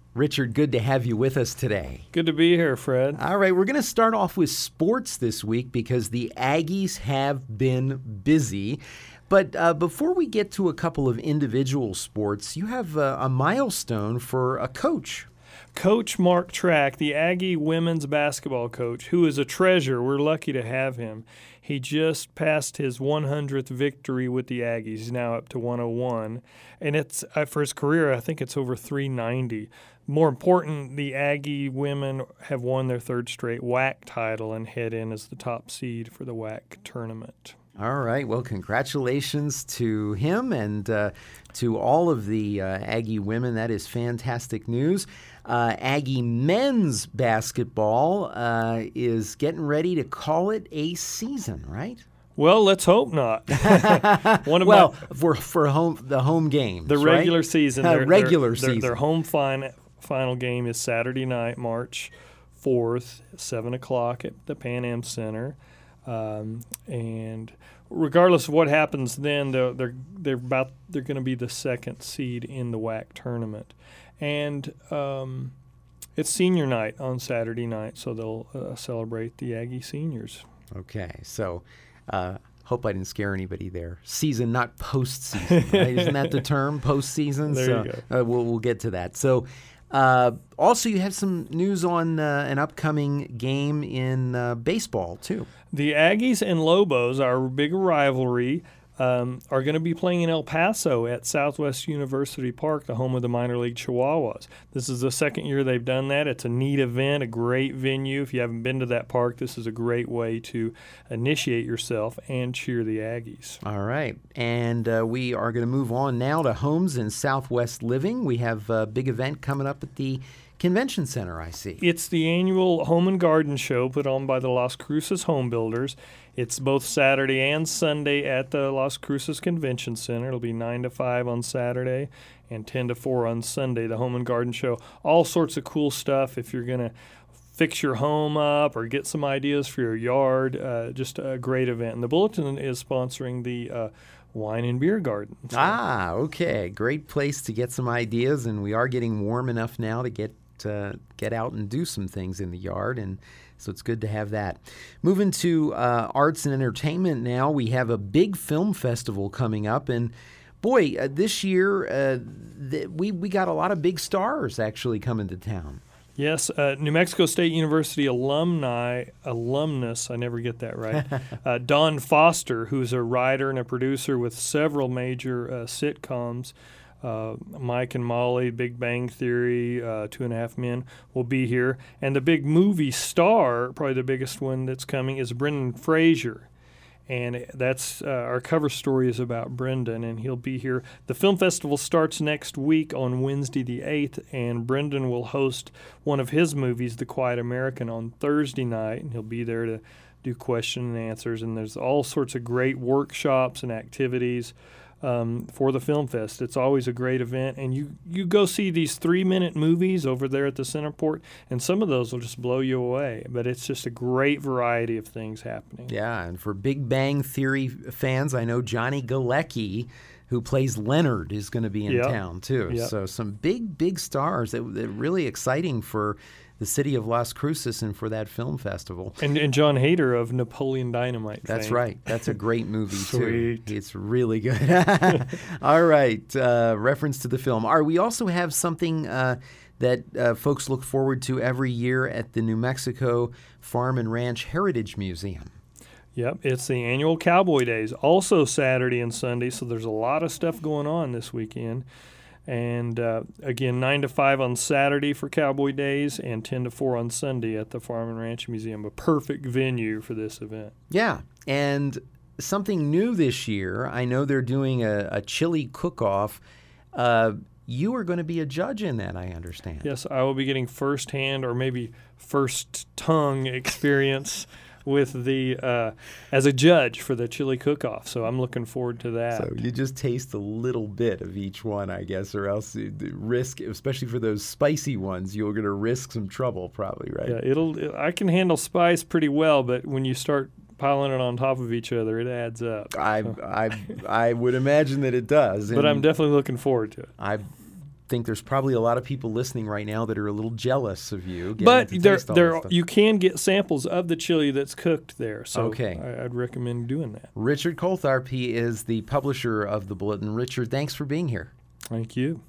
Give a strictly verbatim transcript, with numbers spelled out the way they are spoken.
Richard, good to have you with us today. Good to be here, Fred. All right, we're going to start off with sports this week because the Aggies have been busy. But uh, before we get to a couple of individual sports, you have uh, a milestone for a coach. Coach Mark Track, the Aggie women's basketball coach, who is a treasure. We're lucky to have him. He just passed his one hundredth victory with the Aggies. He's now up to one oh one. And it's uh, for his career, I think it's over three ninety. More important, the Aggie women have won their third straight W A C title and head in as the top seed for the W A C tournament. All right. Well, congratulations to him and uh, to all of the uh, Aggie women. That is fantastic news. Uh, Aggie men's basketball uh, is getting ready to call it a season, right? Well, let's hope not. One of well, my, for for home the home games, the regular right? season, uh, their, regular their, season. Their, their home fin- final game is Saturday night, March fourth, seven o'clock at the Pan Am Center. Um, and regardless of what happens then, they're they're they're about they're going to be the second seed in the W A C tournament, and um, it's senior night on Saturday night, so they'll uh, celebrate the Aggie seniors. Okay, so uh, hope I didn't scare anybody there. Season, not postseason, right? Isn't that the term, postseason? There so, you go. Uh, we'll we'll get to that. So. Uh, also, you have some news on uh, an upcoming game in uh, baseball, too. The Aggies and Lobos, our big rivalry, um, are going to be playing in El Paso at Southwest University Park, the home of the minor league Chihuahuas. This is the second year they've done that. It's a neat event, a great venue. If you haven't been to that park, this is a great way to initiate yourself and cheer the Aggies. All right. And uh, we are going to move on now to homes in Southwest Living. We have a big event coming up at the Convention Center, I see. It's the annual Home and Garden Show put on by the Las Cruces Home Builders. It's both Saturday and Sunday at the Las Cruces Convention Center. It'll be nine to five on Saturday and ten to four on Sunday, the Home and Garden Show. All sorts of cool stuff if you're going to fix your home up or get some ideas for your yard. Uh, just a great event. And the Bulletin is sponsoring the uh, Wine and Beer Garden. So. Ah, okay. Great place to get some ideas, and we are getting warm enough now to get Uh, get out and do some things in the yard, and so it's good to have that. Moving to uh, arts and entertainment now, we have a big film festival coming up, and boy, uh, this year uh, th- we we got a lot of big stars actually coming to town. Yes, uh, New Mexico State University alumni, alumnus, I never get that right, uh, Don Foster, who's a writer and a producer with several major uh, sitcoms, Uh, Mike and Molly, Big Bang Theory, uh, Two and a Half Men will be here. And the big movie star, probably the biggest one that's coming, is Brendan Fraser. And that's uh, our cover story is about Brendan, and he'll be here. The film festival starts next week on Wednesday the eighth, and Brendan will host one of his movies, The Quiet American, on Thursday night, and he'll be there to do question and answers. And there's all sorts of great workshops and activities Um, for the Film Fest. It's always a great event, and you, you go see these three-minute movies over there at the Centerport, and some of those will just blow you away, but it's just a great variety of things happening. Yeah, and for Big Bang Theory fans, I know Johnny Galecki, who plays Leonard, is going to be in yep. town, too. Yep. So some big, big stars that, that are really exciting for the city of Las Cruces and for that film festival. And, and John Hader of Napoleon Dynamite That's fame. right. That's a great movie, Sweet. too. It's really good. All right. Uh, reference to the film. All right, we also have something uh, that uh, folks look forward to every year at the New Mexico Farm and Ranch Heritage Museum. Yep, it's the annual Cowboy Days, also Saturday and Sunday, so there's a lot of stuff going on this weekend. And, uh, again, nine to five on Saturday for Cowboy Days and ten to four on Sunday at the Farm and Ranch Museum. A perfect venue for this event. Yeah, and something new this year, I know they're doing a, a chili cook-off. Uh, you are going to be a judge in that, I understand. Yes, I will be getting first-hand or maybe first-tongue experience with the uh, as a judge for the chili cook-off. So I'm looking forward to that. So you just taste a little bit of each one, I guess, or else the risk, especially for those spicy ones, you're going to risk some trouble probably, right? Yeah, it'll. I can handle spice pretty well, but when you start piling it on top of each other, it adds up. I I I would imagine that it does. But I'm definitely looking forward to it. I've think there's probably a lot of people listening right now that are a little jealous of you. But to there, taste all there, this stuff. you can get samples of the chili that's cooked there. So Okay. I, I'd recommend doing that. Richard Coltharp, he is the publisher of the Bulletin. Richard, thanks for being here. Thank you.